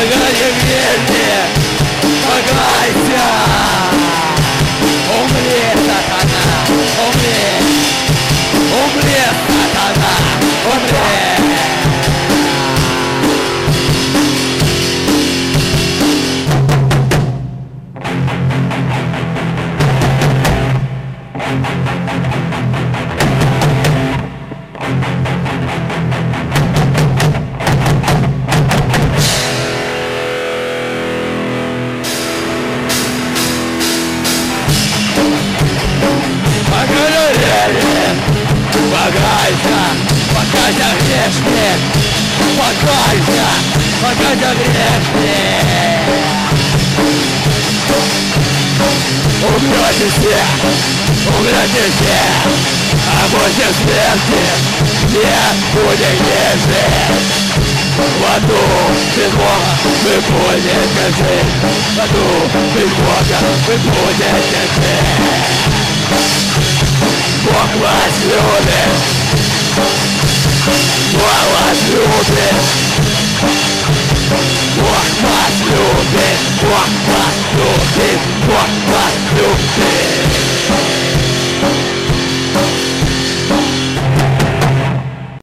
Погони грехи, покайся. Умри, сатана, умри. Умри, сатана, умри. Покайся, покайся, грешник. Покайся, покайся, грешник. Умрете все, умрете все, а после смерти не будете жить. В аду без Бога вы будете жить. В аду без Бога вы будете жить. Бог вас любит, Бог вас любит, Бог вас любит, Бог вас любит, Бог вас любит.